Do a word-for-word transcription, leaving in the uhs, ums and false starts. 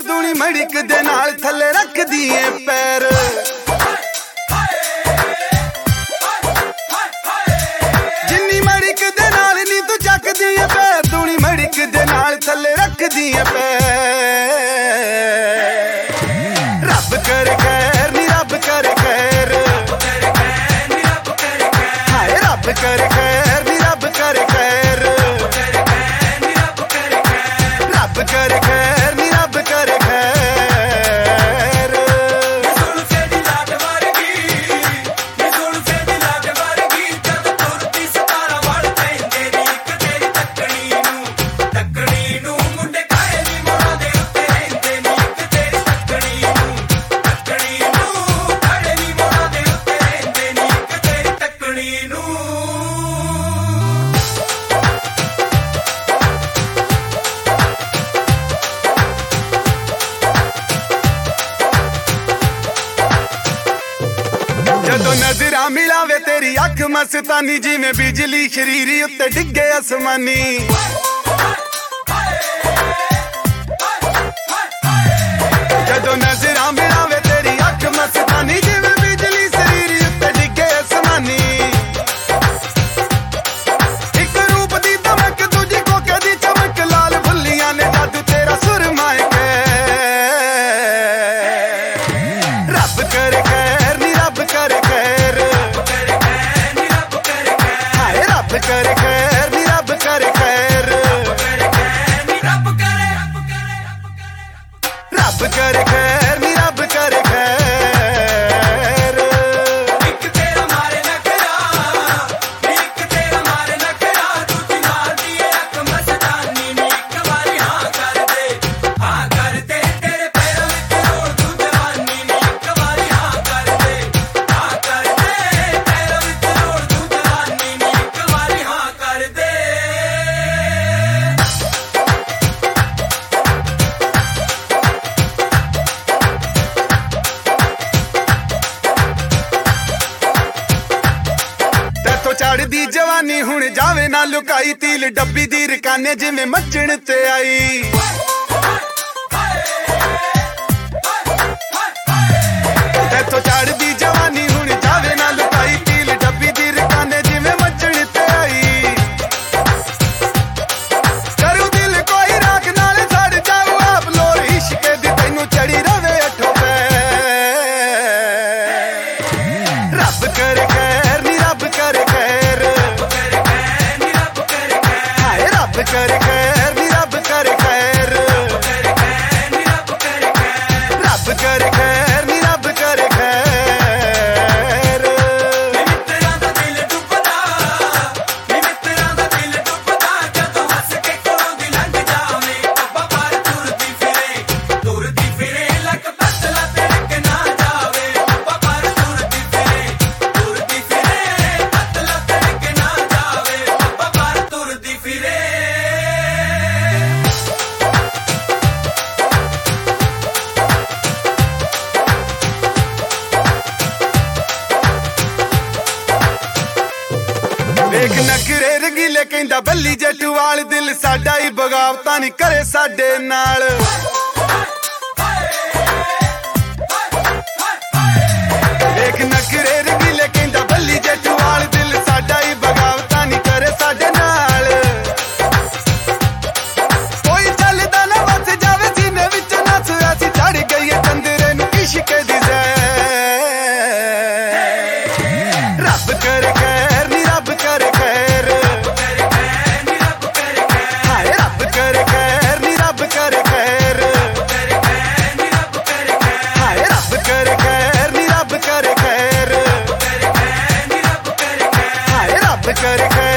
ਦੂਣੀ ਮੜਕ ਦੇ ਨਾਲ ਥੱਲੇ ਰੱਖਦੀ ਏ ਪੈਰ ਜਿੰਨੀ ਮੜਕ ਦੇ ਨਾਲ ਨੀ ਤੂੰ ਚੱਕਦੀ ਏ ਪੈਰ ਦੂਣੀ ਮੜਕ ਦੇ ਨਾਲ ਥੱਲੇ ਰੱਖਦੀ ਏ ਪੈਰ ਰੱਬ ਕਰੇ ਖੈਰ ਨੀ ਰੱਬ ਕਰੇ ਖੈਰ ਹਾਏ ਰੱਬ ਕਰੇ ਖੈਰ ਨੀ ਰੱਬ ਕਰੇ ਖੈਰ ਰੱਬ ਕਰੇ ਖੈਰ ਨੀ ਰੱਬ ਕਰੇ ਖੈਰ ਜਦੋਂ ਨਜ਼ਰਾਂ ਮਿਲਾਵੇ ਤੇਰੀ ਅੱਖ ਮਸਤਾਨੀ ਜਿਵੇਂ ਬਿਜਲੀ ਸ਼ਰੀਰ ਉੱਤੇ ਡਿੱਗੇ ਅਸਮਾਨੀ ਜਦੋਂ ਨਜ਼ਰਾਂ ਮਿਲਾਵੇ ਤੇਰੀ ਅੱਖ ਮਸਤਾਨੀ ਜਿਵੇਂ ਬਿਜਲੀ ਸ਼ਰੀਰ ਉੱਤੇ ਡਿੱਗੇ ਅਸਮਾਨੀ ਇੱਕ ਰੂਪ ਦੀ ਦਮਕ ਦੂਜੀ ਕੋਕੇ ਦੀ ਚਮਕ ਲਾਲ ਫੁੱਲੀਆਂ ਨੇ ਜਾਦੂ ਤੇਰਾ ਸੁਰਮਾ ਕੇ ਰੱਬ ਕਰੇ ਖੈਰ ਨੀ ਰੱਬ ਕਰੇ ਖੈਰ ਹਾਏ ਰੱਬ ਕਰੇ ਖੈਰ ਨੀ ਰੱਬ ਕਰੇ ਖੈਰ ਰੱਬ ਕਰੇ ਖੈਰ ਨੀ ਰੱਬ ਕਰੇ ਖੈਰ ਇੱਕ ਤੇਰਾ ਮਾਰੇ ਨਖਰਾ ਇੱਕ ਤੇਰਾ ਮਾਰੇ ਨਖਰਾ ਦੂਜੀ ਮਾਰਦੀ ਏ ਅੱਖ ਮਸਤਾਨੀ ਨੀ ਇੱਕ ਵਾਰੀ ਹਾਂ ਕਰ ਦੇ ਹਾਂ ਕਰ ਦੇ ਤੇਰੇ ਪੈਰਾਂ ਵਿੱਚ ਰੋੜ ਦੂੰ ਜਵਾਨੀ ਨੀ ਇੱਕ ਵਾਰੀ ਹਾਂ ਕਰ ਦੇ ਹਾਂ ਕਰ ਦੇ ਪੈਰਾਂ ਵਿੱਚ ਰੋੜ ਦੂੰ ਜਵਾਨੀ ਨੀ ਇੱਕ ਵਾਰੀ ਹਾਂ ਕਰ ਦੇ ਤੈਥੋਂ ਚੜਦੀ ਜਵਾਨੀ ਹੁਣ ਜਾਵੇ ਨਾ ਲੁਕਾਈ ਤੀਲ ਡੱਬੀ ਦੀ ਰਕਾਨੇ ਜਿਵੇਂ ਮੱਚਣ ਤੇ ਆਈ ਤੈਥੋਂ ਚੜਦੀ ਜਵਾਨੀ ਹੁਣ ਜਾਵੇ ਨਾ ਲੁਕਾਈ ਤੀਲ ਡੱਬੀ ਦੀ ਰਕਾਨੇ ਜਿਵੇਂ ਮੱਚਣ ਤੇ ਆਈ ਕਰੂ ਦਿਲ ਕੋਈ ਰਾਖ ਨਾਲ ਛੱਡ ਜਾਊ ਆਪ ਲੋਰ ਇਸ਼ਕੇ ਦੀ ਤੈਨੂੰ ਚੜੀ ਰਵੇ ਅੱਠੋ ਪੈ ਰੱਬ ਕਰੇ ਖੈਰ ਨੀ ਰੱਬ ਕਰੇ ਖੈਰ ਹਾਏ ਰੱਬ ਕਰੇ ਖੈਰ ਨੀ ਰੱਬ ਕਰੇ ਖੈਰ ਰੱਬ ਕਰੇ ਖੈਰ ਨੀ ਰੱਬ ਕਰੇ ਖੈਰ ਮਿੱਤਰਾਂ ਦਾ ਦਿਲ ਡੁੱਬਦਾ ਮਿੱਤਰਾਂ ਦਾ ਦਿਲ ਡੁੱਬਦਾ ਜਦੋਂ ਹੱਸ ਕੇ ਕੋਲੋਂ ਦੀ ਲੰਘ ਜਾਵੇਂ ਅੱਬਾ ਪਰ ਤੁਰਦੀ ਫਿਰੇ ਤੁਰਦੀ ਫਿਰੇ ਲੱਕ ਪਤਲਾ ਤੇਰੇ ਕੇ ਨਾ ਜਾਵੇ ਅੱਬਾ ਪਰ ਤੁਰਦੀ ਫਿਰੇ ਤੁਰਦੀ ਫਿਰੇ ਪਤਲਾ ਤੇਰੇ ਕੇ ਨਾ ਜਾਵੇ ਅੱਬਾ ਪਰ ਤੁਰਦੀ ਫਿਰੇ ਵੇਖ ਨਖਰੇ ਰੰਗੀਲੇ ਕਹਿੰਦਾ ਬੱਲੀ ਜੱਟਵਾਲ ਦਿਲ ਸਾਡਾ ਹੀ ਬਗਾਵਤਾਂ ਨਹੀਂ ਕਰੇ ਸਾਡੇ ਨਾਲ ਵੇਖ ਨਖਰੇ ਰੰਗੀਲੇ ਕਹਿੰਦਾ ਬੱਲੀ ਜੱਟਵਾਲ ਦਿਲ ਸਾਡਾ ਹੀ ਬਗਾਵਤਾਂ ਨਹੀਂ ਕਰੇ ਸਾਡੇ ਨਾਲ ਕੋਈ ਚੱਲਦਾ ਨਾ ਵੱਸ ਜਾਵੇ ਸੀਨੇ ਵਿੱਚ ਨਸ ਅਸੀਂ ਚੜ ਗਈਏ ਚੰਦਰੇ ਨੂੰ ਇਸ਼ਕੇ ਦੀ ਜ਼ਹਿਰ ਰੱਬ ਕਰੇ ਖੈਰ ਨੀ ਰੱਬ ਕਰੇ ਖੈਰ ਹਾਏ ਰੱਬ ਕਰੇ ਖੈਰ ਨੀ ਰੱਬ ਕਰੇ ਖੈਰ ਹਾਏ ਰੱਬ ਕਰੇ ਖੈਰ ਨੀ ਰੱਬ ਕਰੇ ਖੈਰ ਹਾਏ ਰੱਬ ਕਰੇ ਖੈਰ